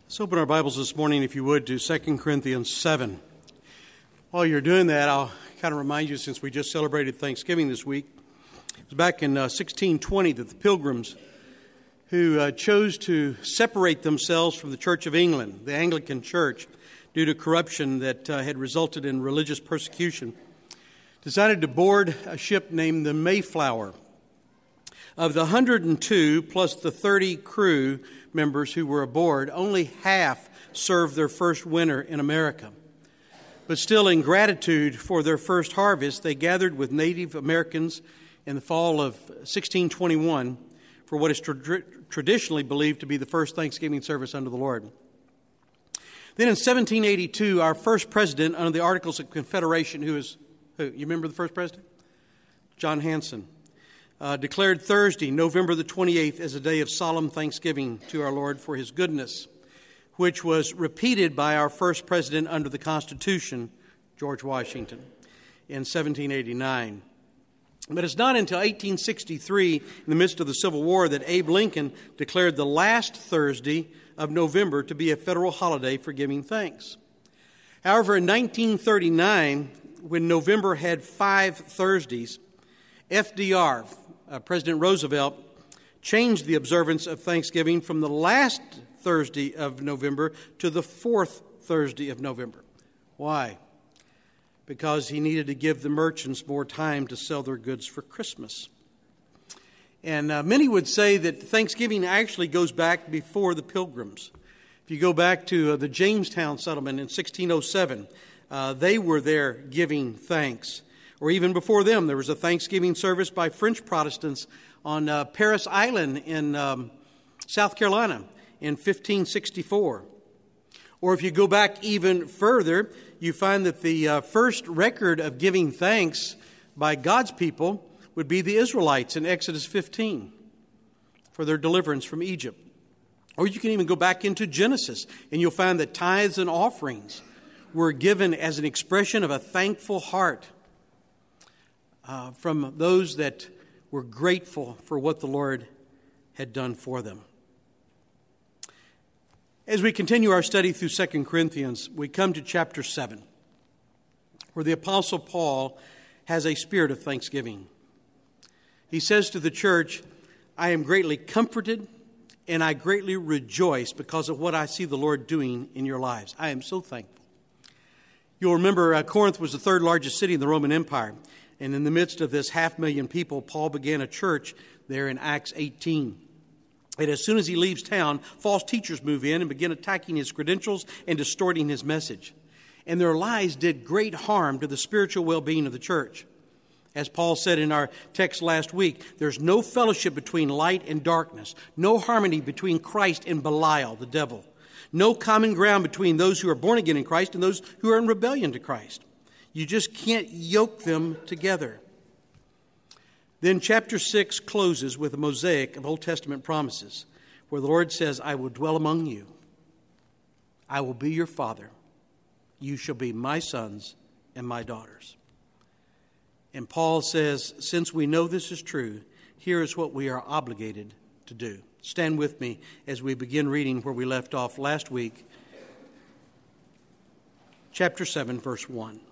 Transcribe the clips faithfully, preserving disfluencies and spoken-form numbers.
Let's open our Bibles this morning, if you would, to Second Corinthians seven. While you're doing that, I'll kind of remind you, since we just celebrated Thanksgiving this week, it was back in uh, sixteen twenty that the Pilgrims, who uh, chose to separate themselves from the Church of England, the Anglican Church, due to corruption that uh, had resulted in religious persecution, decided to board a ship named the Mayflower. Of the one hundred two plus the thirty crew members who were aboard, only half served their first winter in America. But still, in gratitude for their first harvest, they gathered with Native Americans in the fall of sixteen twenty-one for what is tra- traditionally believed to be the first Thanksgiving service unto the Lord. Then in seventeen eighty-two, our first president under the Articles of Confederation, who is, who, you remember the first president? John Hanson. Uh, declared Thursday, November the twenty-eighth, as a day of solemn thanksgiving to our Lord for his goodness, which was repeated by our first president under the Constitution, George Washington, in seventeen eighty-nine. But it's not until eighteen sixty-three, in the midst of the Civil War, that Abe Lincoln declared the last Thursday of November to be a federal holiday for giving thanks. However, in nineteen thirty-nine, when November had five Thursdays, F D R, uh, President Roosevelt, changed the observance of Thanksgiving from the last Thursday of November to the fourth Thursday of November. Why? Because he needed to give the merchants more time to sell their goods for Christmas. And uh, many would say that Thanksgiving actually goes back before the Pilgrims. If you go back to uh, the Jamestown settlement in sixteen oh seven, uh, they were there giving thanks. Or even before them, there was a Thanksgiving service by French Protestants on uh, Paris Island in um, South Carolina in fifteen sixty-four. Or if you go back even further, you find that the uh, first record of giving thanks by God's people would be the Israelites in Exodus fifteen for their deliverance from Egypt. Or you can even go back into Genesis, and you'll find that tithes and offerings were given as an expression of a thankful heart Uh, from those that were grateful for what the Lord had done for them. As we continue our study through Second Corinthians, we come to chapter seven, where the Apostle Paul has a spirit of thanksgiving. He says to the church, I am greatly comforted and I greatly rejoice because of what I see the Lord doing in your lives. I am so thankful. You'll remember uh, Corinth was the third largest city in the Roman Empire. And in the midst of this half million people, Paul began a church there in Acts eighteen. And as soon as he leaves town, false teachers move in and begin attacking his credentials and distorting his message. And their lies did great harm to the spiritual well-being of the church. As Paul said in our text last week, there's no fellowship between light and darkness, no harmony between Christ and Belial, the devil, no common ground between those who are born again in Christ and those who are in rebellion to Christ. You just can't yoke them together. Then chapter six closes with a mosaic of Old Testament promises where the Lord says, I will dwell among you. I will be your father. You shall be my sons and my daughters. And Paul says, since we know this is true, here is what we are obligated to do. Stand with me as we begin reading where we left off last week. Chapter seven, verse one.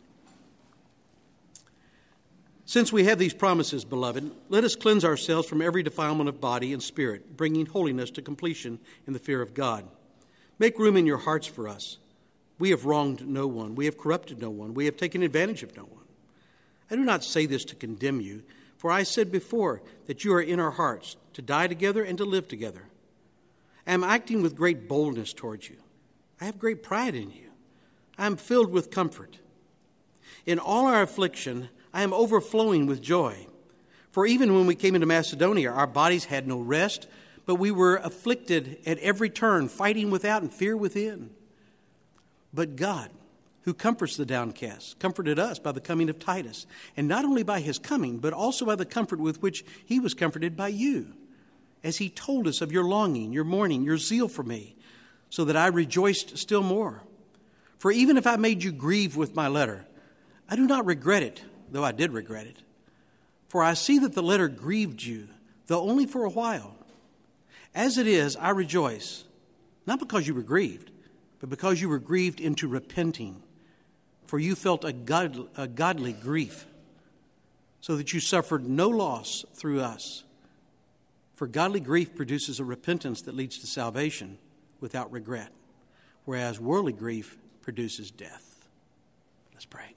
Since we have these promises, beloved, let us cleanse ourselves from every defilement of body and spirit, bringing holiness to completion in the fear of God. Make room in your hearts for us. We have wronged no one. We have corrupted no one. We have taken advantage of no one. I do not say this to condemn you, for I said before that you are in our hearts, to die together and to live together. I am acting with great boldness towards you. I have great pride in you. I am filled with comfort. In all our affliction, I am overflowing with joy. For even when we came into Macedonia, our bodies had no rest, but we were afflicted at every turn, fighting without and fear within. But God, who comforts the downcast, comforted us by the coming of Titus, and not only by his coming, but also by the comfort with which he was comforted by you, as he told us of your longing, your mourning, your zeal for me, so that I rejoiced still more. For even if I made you grieve with my letter, I do not regret it, though I did regret it. For I see that the letter grieved you, though only for a while. As it is, I rejoice, Not because you were grieved, but because you were grieved into repenting. For you felt a, god, a godly grief, so that you suffered no loss through us. For godly grief produces a repentance that leads to salvation without regret, whereas worldly grief produces death. Let's pray.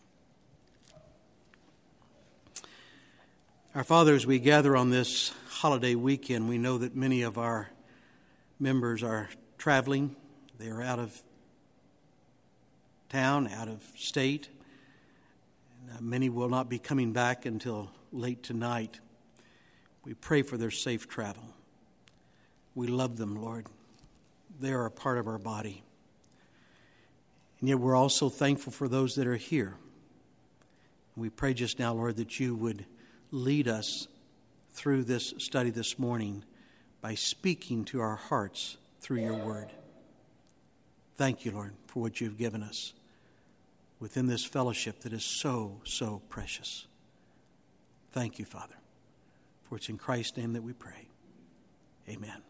Our Father, as we gather on this holiday weekend, we know that many of our members are traveling. They are out of town, out of state. And, uh, many will not be coming back until late tonight. We pray for their safe travel. We love them, Lord. They are a part of our body. And yet we're also thankful for those that are here. We pray just now, Lord, that you would lead us through this study this morning by speaking to our hearts through your word. Thank you, Lord, for what you've given us within this fellowship that is so, so precious. Thank you, Father. For it's in Christ's name that we pray. Amen.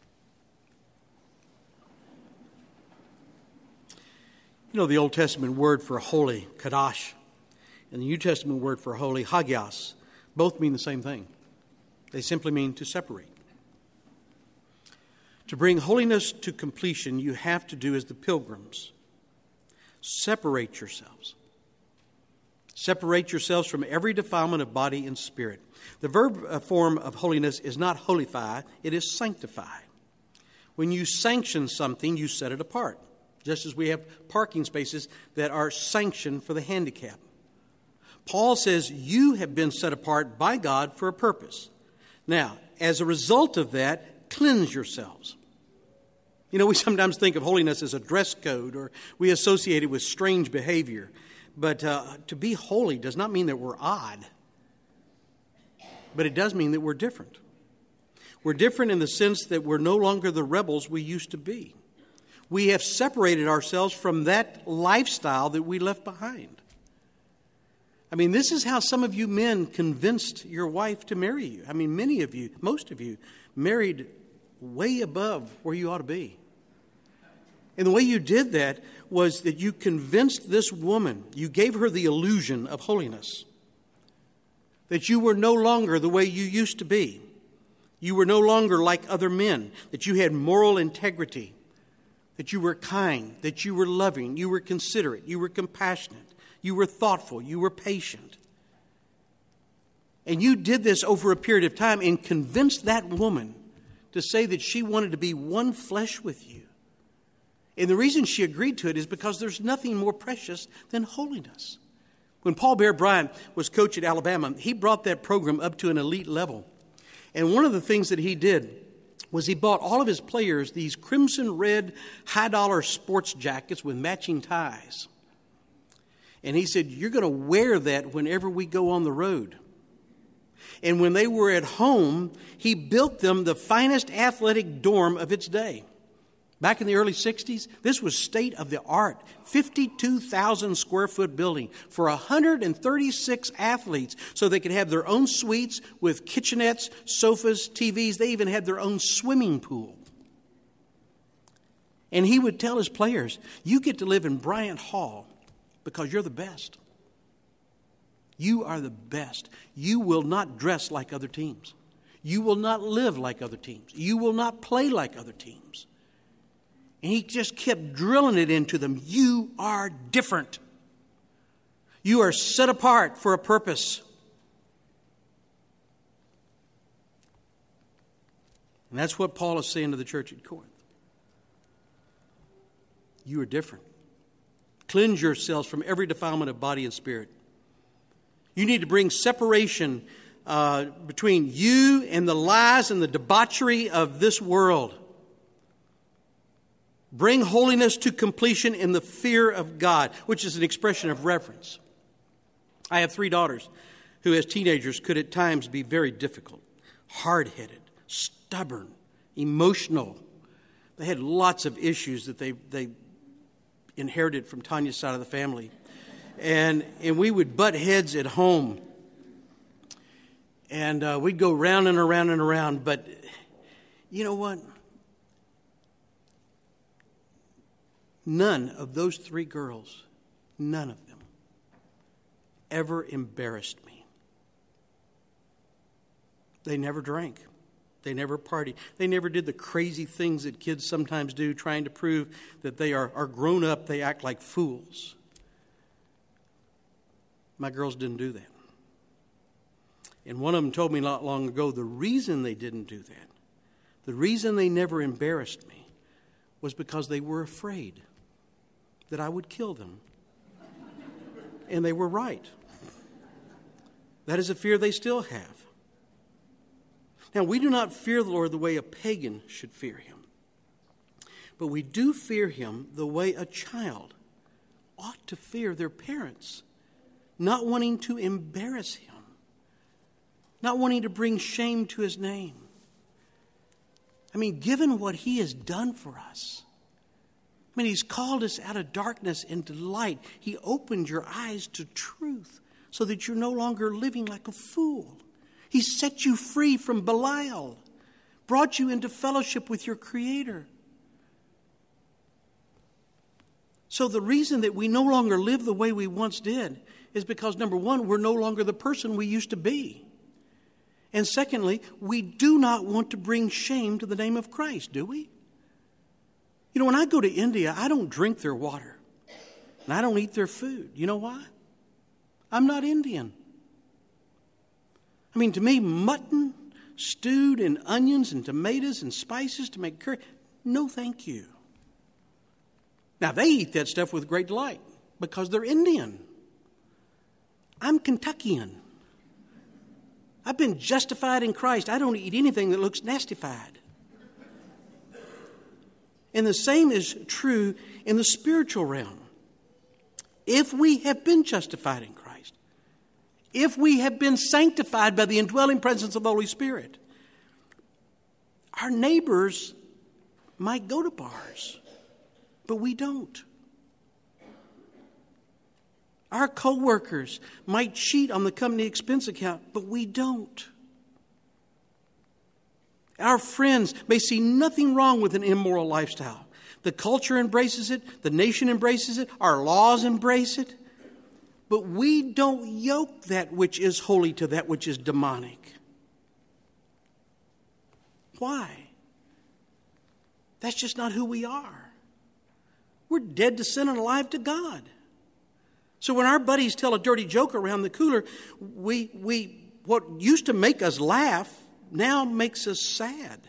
You know, the Old Testament word for holy, kadosh, and the New Testament word for holy, hagios, both mean the same thing. They simply mean to separate. To bring holiness to completion, you have to do as the pilgrims. Separate yourselves. Separate yourselves from every defilement of body and spirit. The verb form of holiness is not holify, it is sanctify. When you sanction something, you set it apart, just as we have parking spaces that are sanctioned for the handicapped. Paul says you have been set apart by God for a purpose. Now, as a result of that, cleanse yourselves. You know, we sometimes think of holiness as a dress code, or we associate it with strange behavior. But uh, to be holy does not mean that we're odd. But it does mean that we're different. We're different in the sense that we're no longer the rebels we used to be. We have separated ourselves from that lifestyle that we left behind. I mean, this is how some of you men convinced your wife to marry you. I mean, many of you, most of you, married way above where you ought to be. And the way you did that was that you convinced this woman, you gave her the illusion of holiness, that you were no longer the way you used to be. You were no longer like other men, that you had moral integrity, that you were kind, that you were loving, you were considerate, you were compassionate, you were thoughtful, you were patient. And you did this over a period of time and convinced that woman to say that she wanted to be one flesh with you. And the reason she agreed to it is because there's nothing more precious than holiness. When Paul Bear Bryant was coach at Alabama, he brought that program up to an elite level. And one of the things that he did was he bought all of his players these crimson red high-dollar sports jackets with matching ties. And he said, you're going to wear that whenever we go on the road. And when they were at home, he built them the finest athletic dorm of its day. Back in the early sixties, this was state-of-the-art, fifty-two thousand square foot building for one hundred thirty-six athletes so they could have their own suites with kitchenettes, sofas, T Vs. They even had their own swimming pool. And he would tell his players, you get to live in Bryant Hall because you're the best. You are the best. You will not dress like other teams. You will not live like other teams. You will not play like other teams. And he just kept drilling it into them. You are different. You are set apart for a purpose. And that's what Paul is saying to the church at Corinth. You are different. Cleanse yourselves from every defilement of body and spirit. You need to bring separation uh, between you and the lies and the debauchery of this world. Bring holiness to completion in the fear of God, which is an expression of reverence. I have three daughters who, as teenagers, could at times be very difficult, hard-headed, stubborn, emotional. They had lots of issues that they, they inherited from Tanya's side of the family. And, and we would butt heads at home. And uh, we'd go round and around and around. But you know what? none of those three girls, none of them, ever embarrassed me. They never drank. They never partied. They never did the crazy things that kids sometimes do, trying to prove that they are, are grown up. They act like fools. My girls didn't do that. And one of them told me not long ago the reason they didn't do that, the reason they never embarrassed me, was because they were afraid that I would kill them. And they were right. That is a fear they still have. Now, we do not fear the Lord the way a pagan should fear him. But we do fear him the way a child ought to fear their parents, not wanting to embarrass him, not wanting to bring shame to his name. I mean, given what he has done for us, I mean, he's called us out of darkness into light. He opened your eyes to truth so that you're no longer living like a fool. He set you free from Belial, brought you into fellowship with your Creator. So the reason that we no longer live the way we once did is because, number one, we're no longer the person we used to be. And secondly, we do not want to bring shame to the name of Christ, do we? You know, when I go to India, I don't drink their water. And I don't eat their food. You know why? I'm not Indian. I mean, to me, mutton stewed in onions and tomatoes and spices to make curry, no thank you. Now, they eat that stuff with great delight because they're Indian. I'm Kentuckian. I've been justified in Christ. I don't eat anything that looks nastified. And the same is true in the spiritual realm. If we have been justified in Christ, if we have been sanctified by the indwelling presence of the Holy Spirit, our neighbors might go to bars, but we don't. Our co-workers might cheat on the company expense account, but we don't. Our friends may see nothing wrong with an immoral lifestyle. The culture embraces it. The nation embraces it. Our laws embrace it. But we don't yoke that which is holy to that which is demonic. Why? That's just not who we are. We're dead to sin and alive to God. So when our buddies tell a dirty joke around the cooler, we we what used to make us laugh now makes us sad.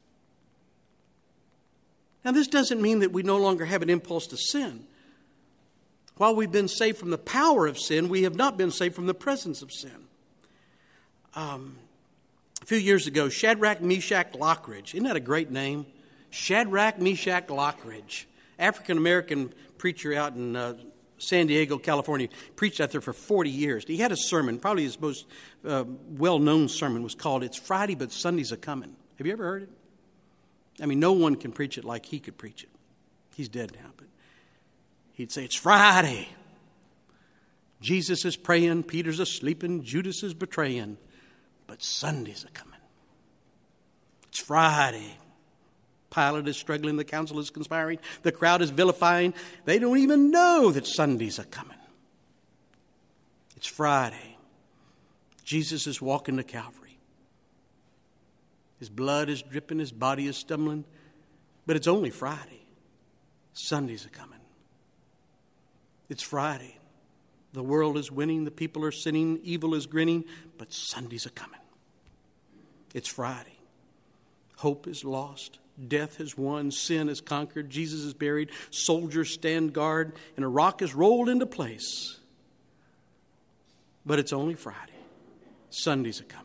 Now, this doesn't mean that we no longer have an impulse to sin. While we've been saved from the power of sin, we have not been saved from the presence of sin. Um, a few years ago, Shadrach, Meshach, Lockridge. Isn't that a great name? Shadrach, Meshach, Lockridge. African-American preacher out in uh, San Diego, California. Preached out there for forty years. He had a sermon, probably his most uh, well-known sermon was called, "It's Friday, but Sunday's a-coming." Have you ever heard it? I mean, no one can preach it like he could preach it. He's dead now, but he'd say, "It's Friday. Jesus is praying, Peter's a-sleeping, Judas is betraying, but Sunday's a-coming. It's Friday. Pilate is struggling, the council is conspiring, the crowd is vilifying. They don't even know that Sunday's a-coming. It's Friday. Jesus is walking to Calvary. His blood is dripping, his body is stumbling, but it's only Friday. Sunday's a-coming. It's Friday. The world is winning, the people are sinning, evil is grinning, but Sunday's a-coming. It's Friday. Hope is lost. Death has won. Sin is conquered. Jesus is buried. Soldiers stand guard. And a rock is rolled into place. But it's only Friday. Sunday's a-coming.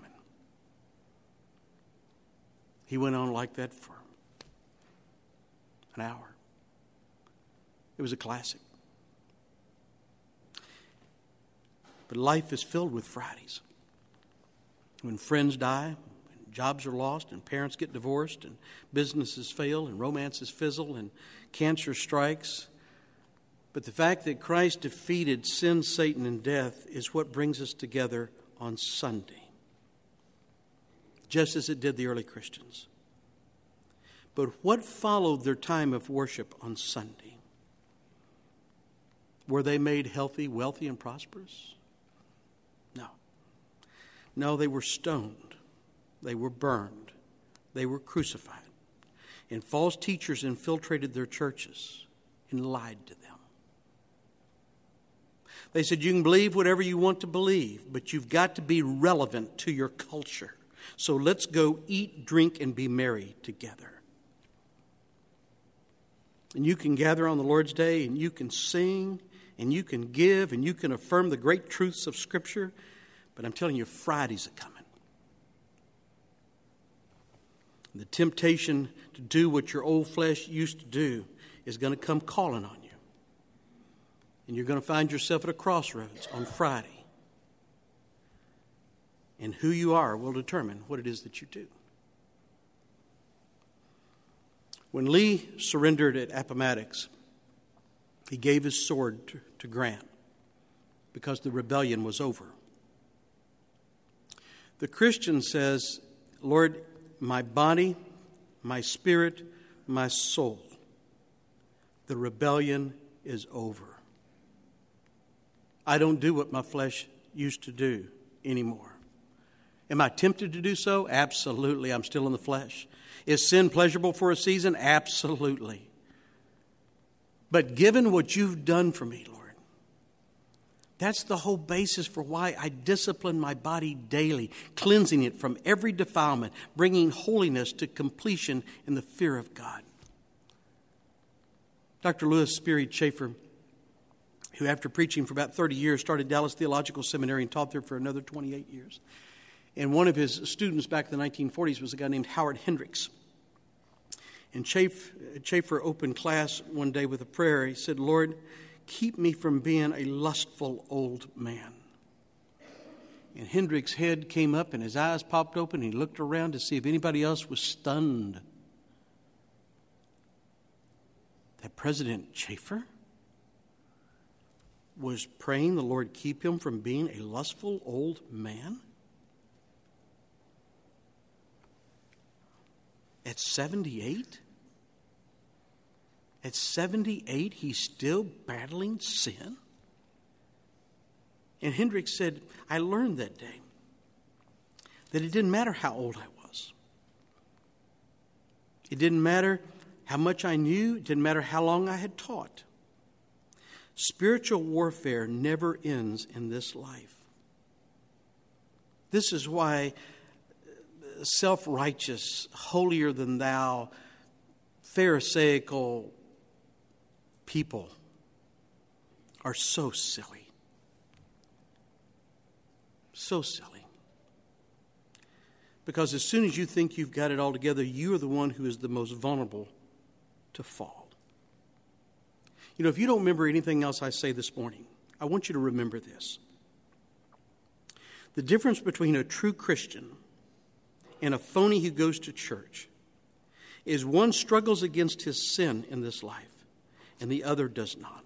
He went on like that for an hour. It was a classic. But life is filled with Fridays. When friends die, jobs are lost, and parents get divorced, and businesses fail, and romances fizzle, and cancer strikes. But the fact that Christ defeated sin, Satan, and death is what brings us together on Sunday, just as it did the early Christians. But what followed their time of worship on Sunday? Were they made healthy, wealthy, and prosperous? No. No, they were stoned. They were burned. They were crucified. And false teachers infiltrated their churches and lied to them. They said, you can believe whatever you want to believe, but you've got to be relevant to your culture. So let's go eat, drink, and be merry together. And you can gather on the Lord's Day, and you can sing, and you can give, and you can affirm the great truths of Scripture. But I'm telling you, Friday's a coming. The temptation to do what your old flesh used to do is going to come calling on you. And you're going to find yourself at a crossroads on Friday. And who you are will determine what it is that you do. When Lee surrendered at Appomattox, he gave his sword to, to Grant because the rebellion was over. The Christian says, Lord, my body, my spirit, my soul, the rebellion is over. I don't do what my flesh used to do anymore. Am I tempted to do so? Absolutely. I'm still in the flesh. Is sin pleasurable for a season? Absolutely. But given what you've done for me, Lord, that's the whole basis for why I discipline my body daily, cleansing it from every defilement, bringing holiness to completion in the fear of God. Doctor Lewis Sperry Chafer, who after preaching for about thirty years started Dallas Theological Seminary and taught there for another twenty-eight years. And one of his students back in the nineteen forties was a guy named Howard Hendricks. And Chafer opened class one day with a prayer. He said, Lord, keep me from being a lustful old man. And Hendricks' head came up and his eyes popped open. And he looked around to see if anybody else was stunned. That President Chafer was praying the Lord keep him from being a lustful old man? At seventy-eight? At seventy-eight, he's still battling sin? And Hendricks said, I learned that day that it didn't matter how old I was. It didn't matter how much I knew. It didn't matter how long I had taught. Spiritual warfare never ends in this life. This is why self-righteous, holier-than-thou, Pharisaical people are so silly. So silly. Because as soon as you think you've got it all together, you are the one who is the most vulnerable to fall. You know, if you don't remember anything else I say this morning, I want you to remember this. The difference between a true Christian and a phony who goes to church is one struggles against his sin in this life and the other does not.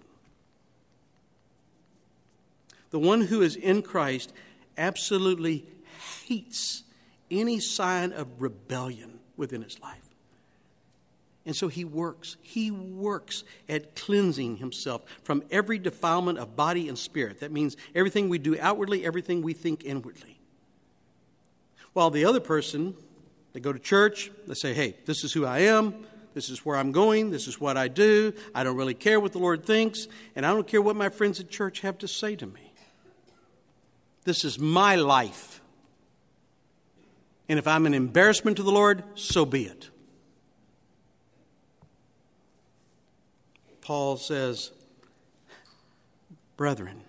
The one who is in Christ absolutely hates any sign of rebellion within his life. And so he works. He works at cleansing himself from every defilement of body and spirit. That means everything we do outwardly, everything we think inwardly. While the other person, they go to church, they say, hey, this is who I am, this is where I'm going, this is what I do, I don't really care what the Lord thinks, and I don't care what my friends at church have to say to me. This is my life. And if I'm an embarrassment to the Lord, so be it. Paul says, brethren,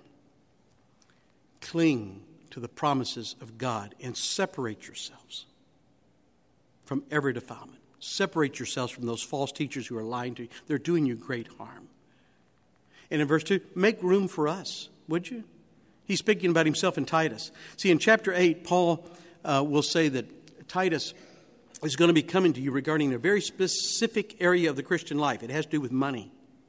cling to the promises of God and separate yourselves from every defilement. Separate yourselves from those false teachers who are lying to you. They're doing you great harm. And in verse two, make room for us, would you? He's speaking about himself in Titus. See, in chapter eight, Paul uh, will say that Titus is going to be coming to you regarding a very specific area of the Christian life. It has to do with money.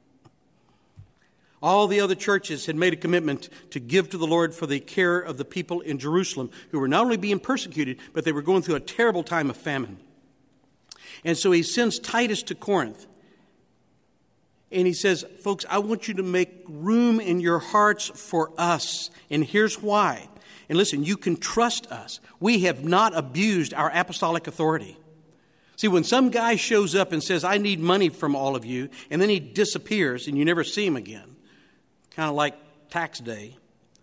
All the other churches had made a commitment to give to the Lord for the care of the people in Jerusalem who were not only being persecuted, but they were going through a terrible time of famine. And so he sends Titus to Corinth. And he says, folks, I want you to make room in your hearts for us. And here's why. And listen, you can trust us. We have not abused our apostolic authority. See, when some guy shows up and says, I need money from all of you, and then he disappears and you never see him again, kind of like tax day,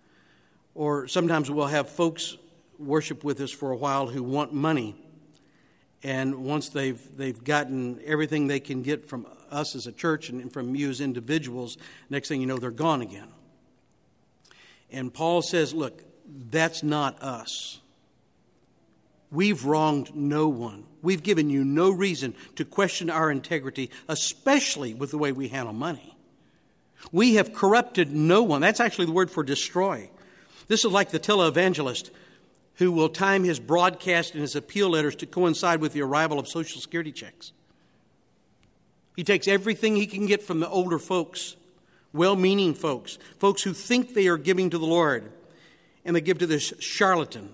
or sometimes we'll have folks worship with us for a while who want money, and once they've they've gotten everything they can get from us as a church and from you as individuals, next thing you know, they're gone again. And Paul says, look, that's not us. We've wronged no one. We've given you no reason to question our integrity, especially with the way we handle money. We have corrupted no one. That's actually the word for destroy. This is like the televangelist who will time his broadcast and his appeal letters to coincide with the arrival of Social Security checks. He takes everything he can get from the older folks, well-meaning folks, folks who think they are giving to the Lord, and they give to this charlatan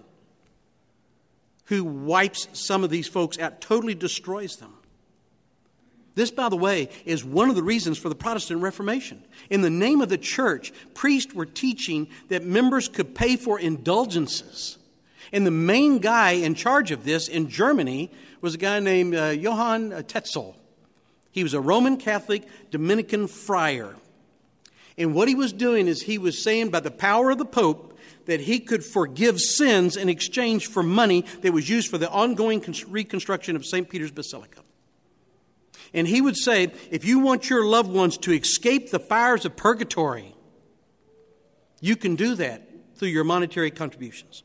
who wipes some of these folks out, totally destroys them. This, by the way, is one of the reasons for the Protestant Reformation. In the name of the church, priests were teaching that members could pay for indulgences. And the main guy in charge of this in Germany was a guy named uh, Johann Tetzel. He was a Roman Catholic Dominican friar. And what he was doing is he was saying by the power of the Pope that he could forgive sins in exchange for money that was used for the ongoing reconstruction of Saint Peter's Basilica. And he would say, if you want your loved ones to escape the fires of purgatory, you can do that through your monetary contributions.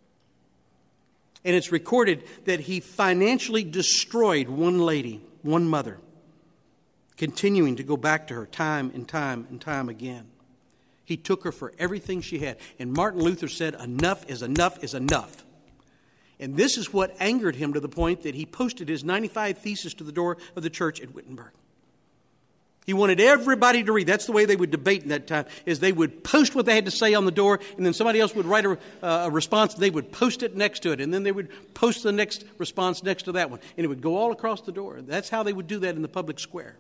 And it's recorded that he financially destroyed one lady, one mother, continuing to go back to her time and time and time again. He took her for everything she had. And Martin Luther said, enough is enough is enough. And this is what angered him to the point that he posted his ninety-five Theses to the door of the church at Wittenberg. He wanted everybody to read. That's the way they would debate in that time, is they would post what they had to say on the door, and then somebody else would write a, uh, a response, and they would post it next to it, and then they would post the next response next to that one. And it would go all across the door. That's how they would do that in the public square.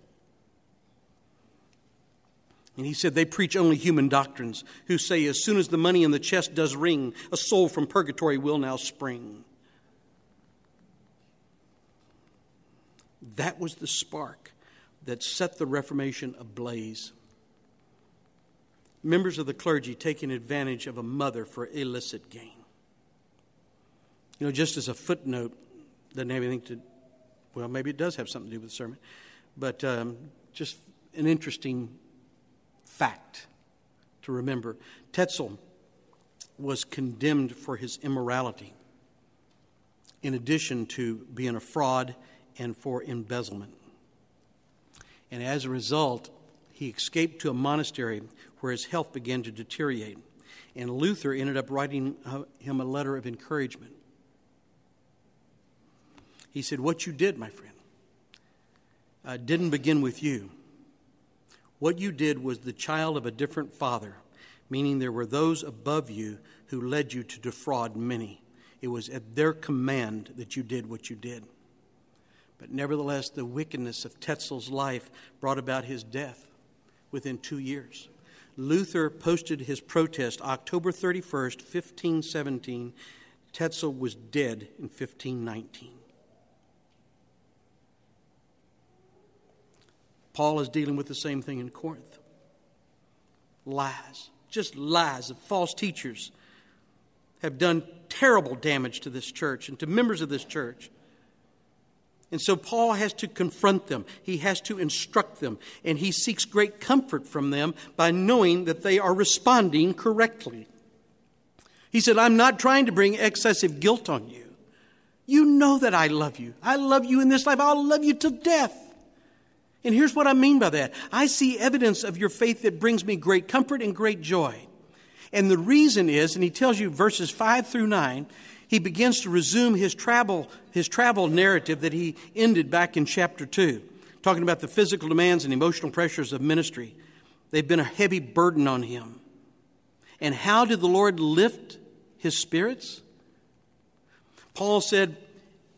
And he said they preach only human doctrines, who say as soon as the money in the chest does ring, a soul from purgatory will now spring. That was the spark that set the Reformation ablaze. Members of the clergy taking advantage of a mother for illicit gain. You know, just as a footnote, doesn't have anything to, well, maybe it does have something to do with the sermon, but um, just an interesting fact to remember. Tetzel was condemned for his immorality, in addition to being a fraud and for embezzlement. And as a result, he escaped to a monastery where his health began to deteriorate. And Luther ended up writing him a letter of encouragement. He said, what you did, my friend, uh, didn't begin with you. What you did was the child of a different father, meaning there were those above you who led you to defraud many. It was at their command that you did what you did. But nevertheless, the wickedness of Tetzel's life brought about his death within two years. Luther posted his protest October thirty-first, fifteen seventeen. Tetzel was dead in fifteen nineteen. Paul is dealing with the same thing in Corinth. Lies, just lies of false teachers have done terrible damage to this church and to members of this church. And so Paul has to confront them. He has to instruct them. And he seeks great comfort from them by knowing that they are responding correctly. He said, I'm not trying to bring excessive guilt on you. You know that I love you. I love you in this life. I'll love you till death. And here's what I mean by that. I see evidence of your faith that brings me great comfort and great joy. And the reason is, and he tells you verses five through nine, he begins to resume his travel, his travel narrative that he ended back in chapter two, talking about the physical demands and emotional pressures of ministry. They've been a heavy burden on him. And how did the Lord lift his spirits? Paul said,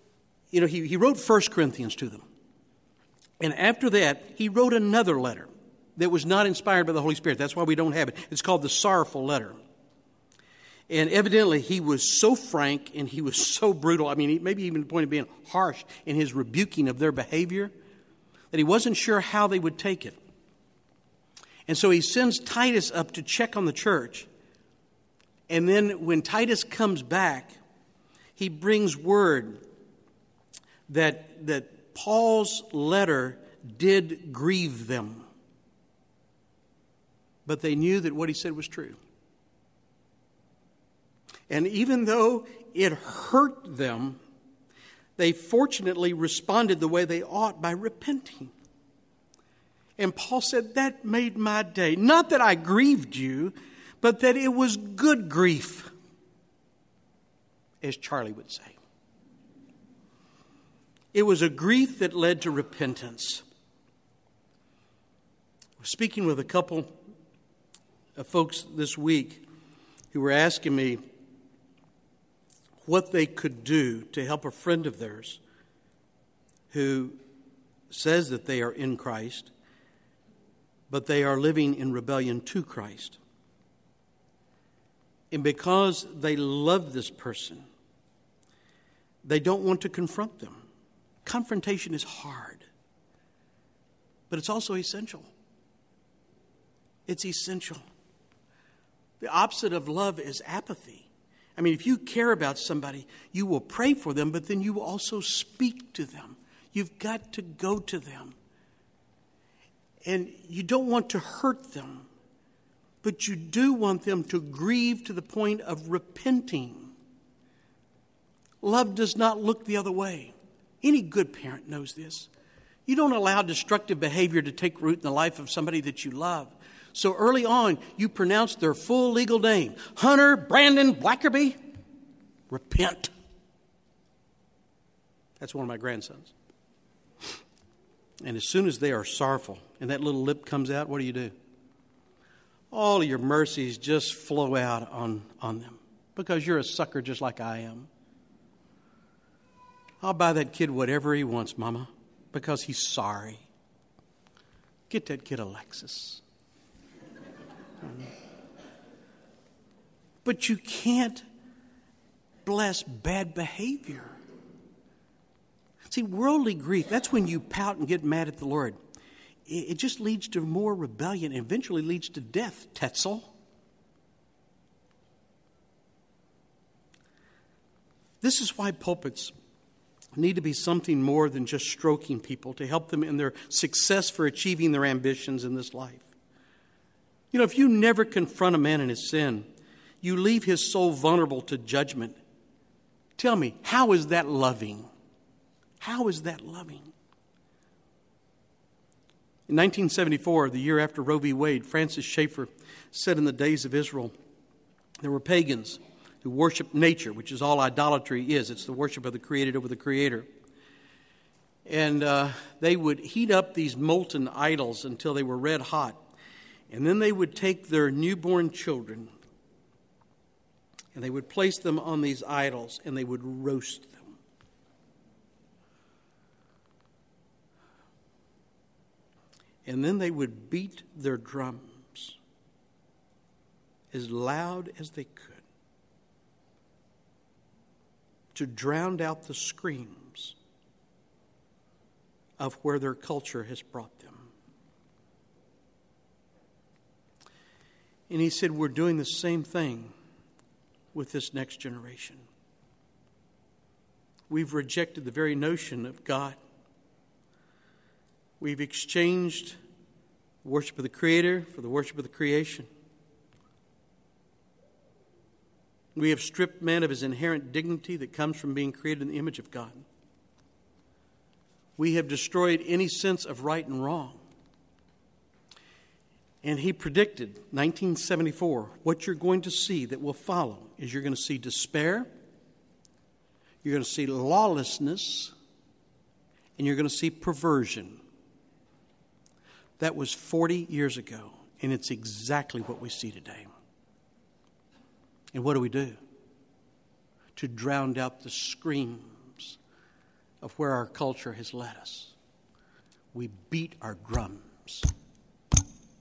you know, he, he wrote First Corinthians to them. And after that, he wrote another letter. that was not inspired by the Holy Spirit. That's why we don't have it. It's called the sorrowful letter. And evidently he was so frank and he was so brutal, I mean, maybe even to the point of being harsh in his rebuking of their behavior, that he wasn't sure how they would take it. And so he sends Titus up to check on the church. And then when Titus comes back, he brings word that, that Paul's letter did grieve them. But they knew that what he said was true. And even though it hurt them, they fortunately responded the way they ought by repenting. And Paul said, that made my day. Not that I grieved you, but that it was good grief, as Charlie would say. It was a grief that led to repentance. I was speaking with a couple of folks this week who were asking me what they could do to help a friend of theirs who says that they are in Christ, but they are living in rebellion to Christ. And because they love this person, they don't want to confront them. Confrontation is hard, but it's also essential. It's essential. The opposite of love is apathy. I mean, if you care about somebody, you will pray for them, but then you will also speak to them. You've got to go to them. And you don't want to hurt them, but you do want them to grieve to the point of repenting. Love does not look the other way. Any good parent knows this. You don't allow destructive behavior to take root in the life of somebody that you love. So early on, you pronounce their full legal name. Hunter Brandon Blackerby, repent. That's one of my grandsons. And as soon as they are sorrowful and that little lip comes out, what do you do? All of your mercies just flow out on, on them because you're a sucker just like I am. I'll buy that kid whatever he wants, Mama, because he's sorry. Get that kid a Lexus. But you can't bless bad behavior. See, worldly grief, that's when you pout and get mad at the Lord. It just leads to more rebellion and eventually leads to death, Tetzel. This is why pulpits need to be something more than just stroking people to help them in their success for achieving their ambitions in this life. You know, if you never confront a man in his sin, you leave his soul vulnerable to judgment. Tell me, how is that loving? How is that loving? In nineteen seventy-four, the year after Roe v. Wade, Francis Schaeffer said in the days of Israel, there were pagans who worshiped nature, which is all idolatry is. It's the worship of the created over the creator. And uh, they would heat up these molten idols until they were red hot. And then they would take their newborn children and they would place them on these idols and they would roast them. And then they would beat their drums as loud as they could to drown out the screams of where their culture has brought them. And he said, we're doing the same thing with this next generation. We've rejected the very notion of God. We've exchanged worship of the Creator for the worship of the creation. We have stripped man of his inherent dignity that comes from being created in the image of God. We have destroyed any sense of right and wrong. And he predicted, nineteen seventy-four, what you're going to see that will follow is you're going to see despair, you're going to see lawlessness, and you're going to see perversion. That was forty years ago, and it's exactly what we see today. And what do we do? To drown out the screams of where our culture has led us, we beat our drums.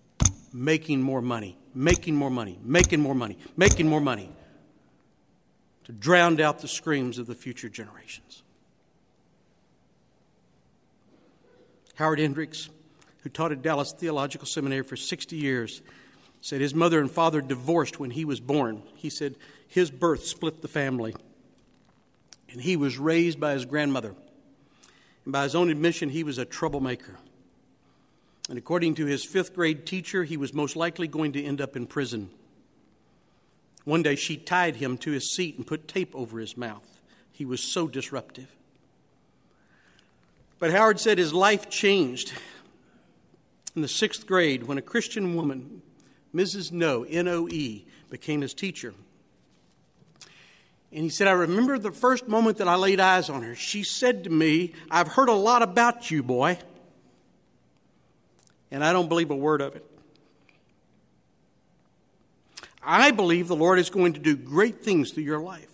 making more money, making more money, making more money, making more money to drown out the screams of the future generations. Howard Hendricks, who taught at Dallas Theological Seminary for sixty years, said his mother and father divorced when he was born. He said his birth split the family. And he was raised by his grandmother. And by his own admission, he was a troublemaker. And according to his fifth grade teacher, he was most likely going to end up in prison. One day she tied him to his seat and put tape over his mouth. He was so disruptive. But Howard said his life changed in the sixth grade when a Christian woman, Missus Noe, N O E, became his teacher. And he said, I remember the first moment that I laid eyes on her. She said to me, I've heard a lot about you, boy. And I don't believe a word of it. I believe the Lord is going to do great things through your life.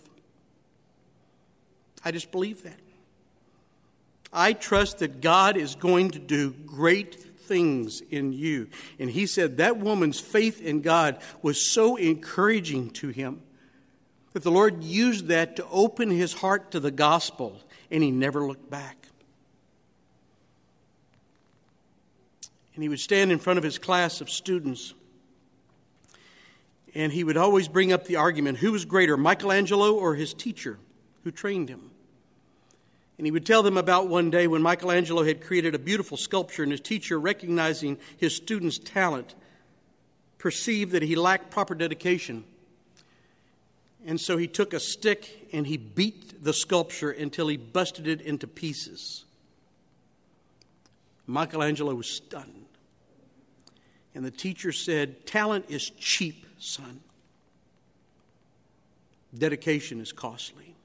I just believe that. I trust that God is going to do great things in you. And he said that woman's faith in God was so encouraging to him that the Lord used that to open his heart to the gospel, and he never looked back. And he would stand in front of his class of students, and he would always bring up the argument, who was greater, Michelangelo or his teacher who trained him? And he would tell them about one day when Michelangelo had created a beautiful sculpture, and his teacher, recognizing his student's talent, perceived that he lacked proper dedication. And so he took a stick and he beat the sculpture until he busted it into pieces. Michelangelo was stunned. And the teacher said, talent is cheap, son. Dedication is costly.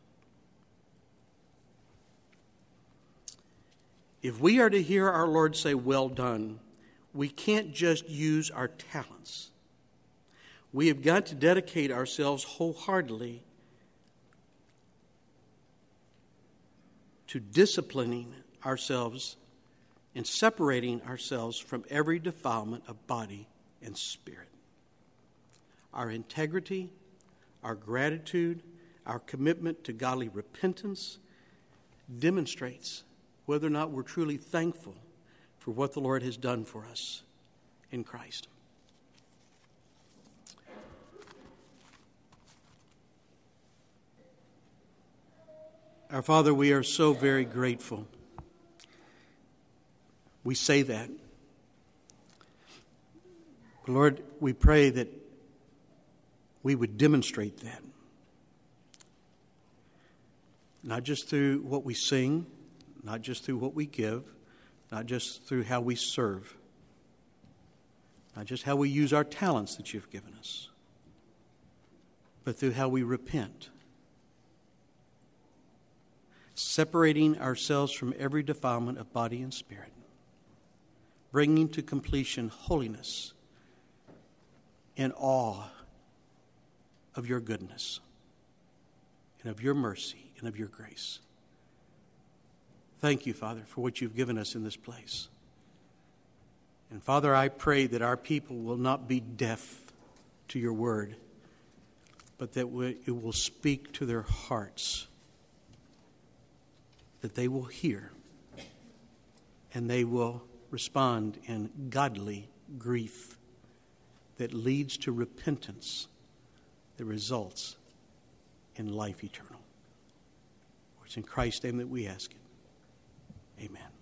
If we are to hear our Lord say, well done, we can't just use our talents. We have got to dedicate ourselves wholeheartedly to disciplining ourselves and separating ourselves from every defilement of body and spirit. Our integrity, our gratitude, our commitment to godly repentance demonstrates whether or not we're truly thankful for what the Lord has done for us in Christ. Our Father, we are so very grateful. We say that. Lord, we pray that we would demonstrate that. Not just through what we sing, not just through what we give, not just through how we serve, not just how we use our talents that you've given us, but through how we repent. Separating ourselves from every defilement of body and spirit, bringing to completion holiness in awe of your goodness and of your mercy and of your grace. Thank you, Father, for what you've given us in this place. And Father, I pray that our people will not be deaf to your word, but that it will speak to their hearts, that they will hear and they will respond in godly grief that leads to repentance that results in life eternal. It's in Christ's name that we ask it. Amen.